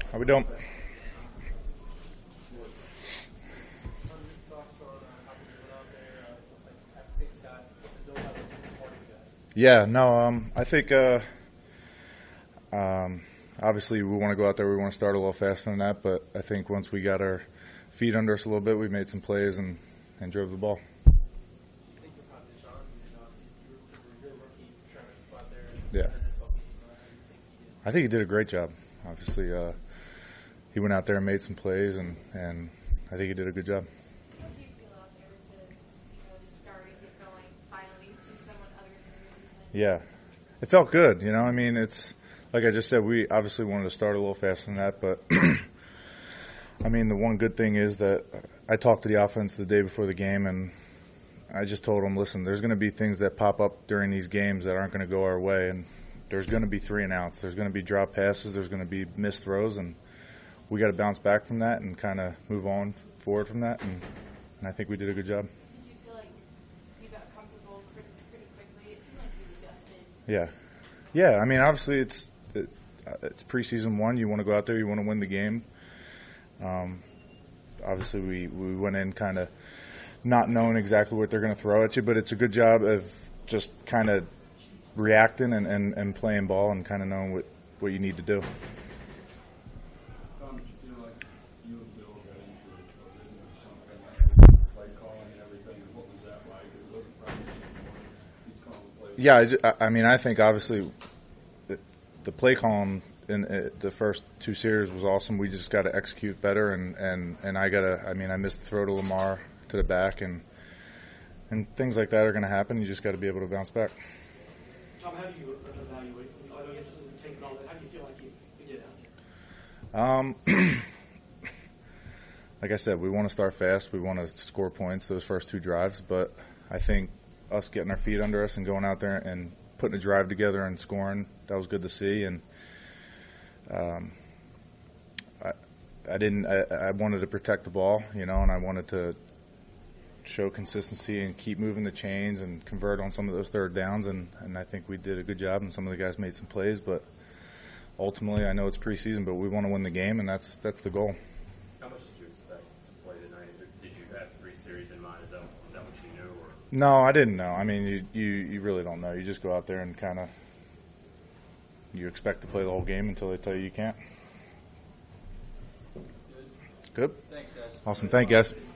How we doing? Yeah, no, I think obviously we want to go out there. We want to start a little faster than that, but I think once we got our feet under us a little bit, we made some plays and drove the ball. Yeah. I think he did a great job. Obviously, he went out there and made some plays, and I think he did a good job. How do you feel out there to start and get going finally, see someone other than you? Yeah, it felt good. I mean, it's like I just said, we obviously wanted to start a little faster than that, but I mean, the one good thing is that I talked to the offense the day before the game, and I just told them, listen, there's going to be things that pop up during these games that aren't going to go our way, and there's going to be 3 and outs. There's going to be drop passes. There's going to be missed throws, and we got to bounce back from that and kind of move on forward from that, and I think we did a good job. Did you feel like you got comfortable pretty quickly? It seemed like you adjusted. Yeah. I mean, obviously it's preseason 1. You want to go out there. You want to win the game. Obviously, we went in kind of not knowing exactly what they're going to throw at you, but it's a good job of just kind of reacting and playing ball and kind of knowing what you need to do. Did you feel like you and Bill got into it, or didn't there something like play calling and everything? What was that like? It wasn't practicing. He's calling plays. Yeah, I mean, I think obviously the play calling in the first 2 series was awesome. We just got to execute better, and I missed the throw to Lamar to the back, and things like that are going to happen. You just got to be able to bounce back. Tom, how do you evaluate? I know you have to take it all. How do you feel like you did out there? Like I said, we want to start fast. We want to score points those first 2 drives, but I think us getting our feet under us and going out there and putting a drive together and scoring, that was good to see. And I wanted to protect the ball, and I wanted to show consistency and keep moving the chains and convert on some of those 3rd downs, and I think we did a good job, and some of the guys made some plays, but ultimately I know it's preseason, but we want to win the game, and that's the goal. How much did you expect to play tonight? Did you have 3 series in mind? Is that what you knew? Or? No, I didn't know. I mean, you really don't know. You just go out there and kind of you expect to play the whole game until they tell you can't. Good? Thanks, guys. Awesome. Thank you, guys.